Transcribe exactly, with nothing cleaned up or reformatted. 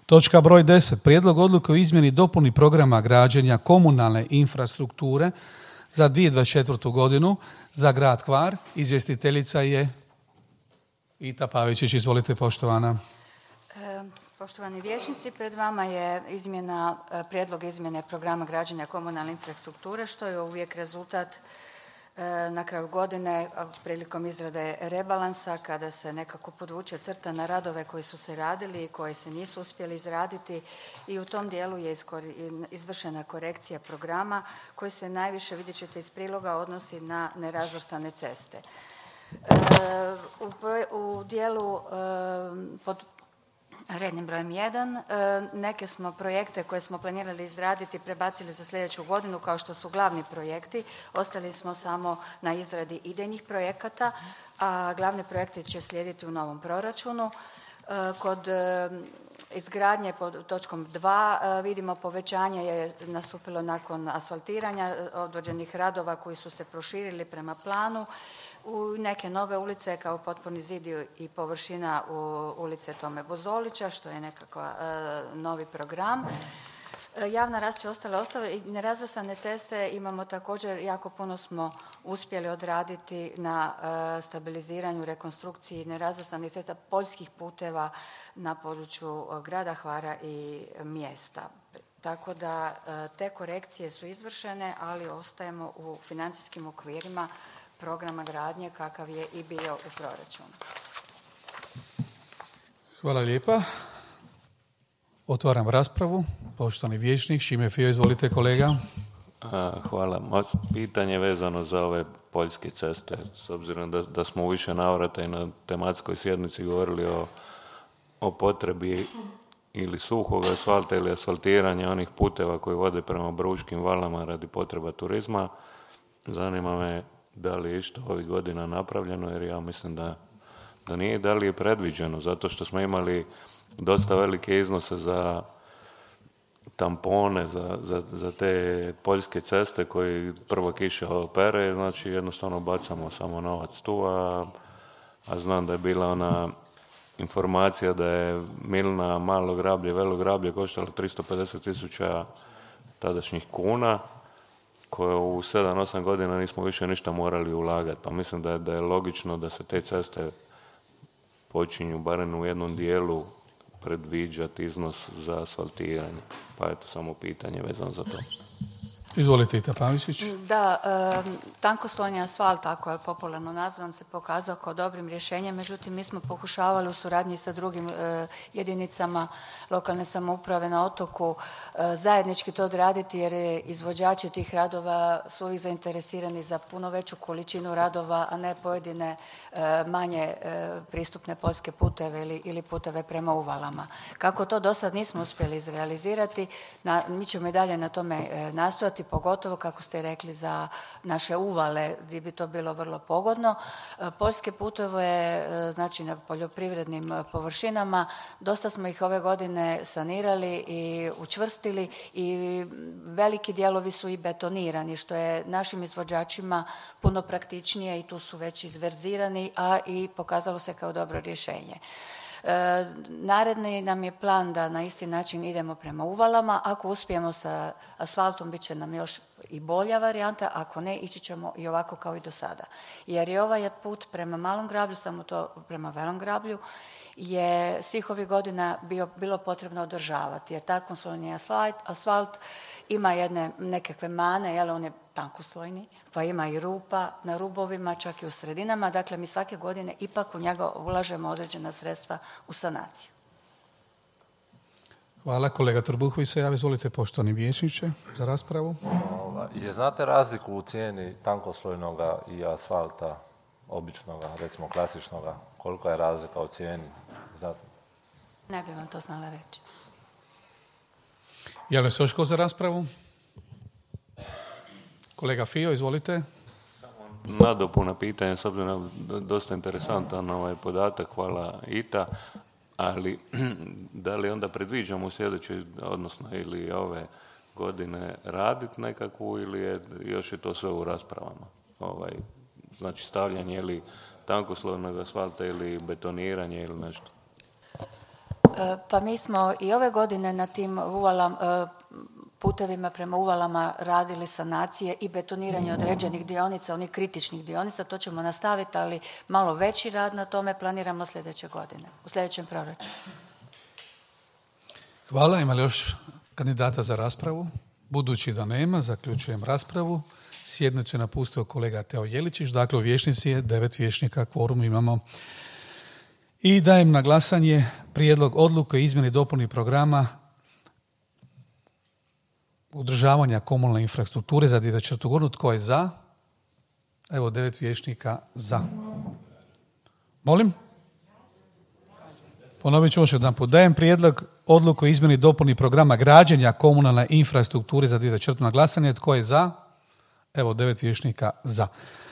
Točka broj deset. Prijedlog odluke o izmjeni i dopuni programa građenja komunalne infrastrukture za dvije tisuće dvadeset četvrtu. godinu za grad Hvar. Izvjestiteljica je Ita Pavičić. Izvolite, poštovana. E, poštovani vijećnici, pred vama je izmjena, prijedlog izmjene programa građenja komunalne infrastrukture, što je uvijek rezultat na kraju godine prilikom izrade rebalansa, kada se nekako podvuče crta na radove koji su se radili i koji se nisu uspjeli izraditi, i u tom dijelu je izvršena korekcija programa koji se najviše, vidjet ćete iz priloga, odnosi na nerazvrstane ceste. U, u dijelu pod rednim brojem jedan, neke smo projekte koje smo planirali izraditi prebacili za sljedeću godinu, kao što su glavni projekti. Ostali smo samo na izradi idejnih projekata, a glavne projekte će slijediti u novom proračunu. Kod izgradnje pod točkom dva vidimo povećanje je nastupilo nakon asfaltiranja određenih radova koji su se proširili prema planu. U neke nove ulice kao potpuni zid i površina u ulice Tome Bozolića, što je nekako e, novi program. E, javna rasvjeta ostale ostale i nerazvrstane ceste imamo također, jako puno smo uspjeli odraditi na e, stabiliziranju, rekonstrukciji nerazvrstanih cesta, poljskih puteva na području grada Hvara i mjesta. Tako da e, te korekcije su izvršene, ali ostajemo u financijskim okvirima programa gradnje kakav je i bio u proračunu. Hvala lijepa. Otvaram raspravu. Poštovani vijećnik Šime Fio, izvolite kolega. Hvala. Moje pitanje vezano za ove poljske ceste, s obzirom da, da smo u više navrata i na tematskoj sjednici govorili o, o potrebi ili suhog asfalta ili asfaltiranja onih puteva koji vode prema Bruškim valama radi potreba turizma. Zanima me da li je išto ovih godina napravljeno, jer ja mislim da, da nije, da li je predviđeno, zato što smo imali dosta velike iznose za tampone, za, za, za te poljske ceste koji prvo kiša opere, znači jednostavno bacamo samo novac tu, a, a znam da je bila ona informacija da je Milna, Malo Grablje, Velo Grablje koštalo tristo pedeset tisuća tadašnjih kuna, koje u sedam osam godina nismo više ništa morali ulagati. Pa mislim da je, da je logično da se te ceste počinju barem u jednom dijelu predviđati iznos za asfaltiranje. Pa eto, samo pitanje vezano za to. Izvolite, Ita Pavičić. Da, e, tankoslojni asfalt, tako je popularno nazvan, se pokazao kao dobrim rješenjem, međutim mi smo pokušavali u suradnji sa drugim e, jedinicama lokalne samouprave na otoku e, zajednički to odraditi, jer izvođači tih radova su uvijek zainteresirani za puno veću količinu radova, a ne pojedine e, manje e, pristupne poljske puteve ili, ili puteve prema uvalama. Kako to do sad nismo uspjeli izrealizirati, na, mi ćemo i dalje na tome e, nastojati, pogotovo, kako ste rekli, za naše uvale gdje bi to bilo vrlo pogodno. Poljske puteve, znači na poljoprivrednim površinama, dosta smo ih ove godine sanirali i učvrstili i veliki dijelovi su i betonirani, što je našim izvođačima puno praktičnije i tu su već izverzirani, a i pokazalo se kao dobro rješenje. E, naredni nam je plan da na isti način idemo prema uvalama. Ako uspijemo sa asfaltom, bit će nam još i bolja varijanta, ako ne, ići ćemo i ovako kao i do sada. Jer je ovaj put prema Malom Grablju, samo to prema Velom Grablju, je svih ovih godina bio, bilo potrebno održavati, jer tankoslojni asfalt, asfalt ima jedne nekakve mane, jel, on je tankoslojni, pa ima i rupa na rubovima, čak i u sredinama. Dakle, mi svake godine ipak u njega ulažemo određena sredstva u sanaciju. Hvala. Kolega Trbuhović se javi, izvolite, poštovani vijećniče, za raspravu. Je znate razliku u cijeni tankoslojnoga i asfalta običnoga, recimo klasičnoga? Kolika je razlika u cijeni? Znate? Ne bih vam to znala reći. Javlja se još ko za raspravu? Kolega Fio, izvolite. Nadopuna pitanja, s obzirom na dosta interesantan ovaj podatak, hvala Ita, ali da li onda predviđamo u sljedećoj, odnosno ili ove godine raditi nekakvu, ili je, još je to sve u raspravama? Ovaj, znači stavljanje ili tankoslojnog asfalta ili betoniranje ili nešto? Pa mi smo i ove godine na tim uvalam, putevima prema uvalama radili sanacije i betoniranje određenih dionica, onih kritičnih dionica, to ćemo nastaviti, ali malo veći rad na tome planiramo sljedeće godine, u sljedećem proračunu. Hvala. Ima li još kandidata za raspravu? Budući da nema, zaključujem raspravu. Sjednicu je napustio kolega Teo Jeličić, dakle u vijećnici je devet vijećnika, kvorum imamo. I dajem na glasanje prijedlog odluke o izmjeni i dopuni programa održavanja komunalne infrastrukture za dvije tisuće dvadesetu godinu. Tko je za? Evo, devet vijećnika za. Molim? Ponovit ću još jedan put. Dajem prijedlog odluku o izmjeni i dopuni programa građenja komunalne infrastrukture za dvije tisuće dvadesetu na glasanje. Tko je za? Evo, devet vijećnika za.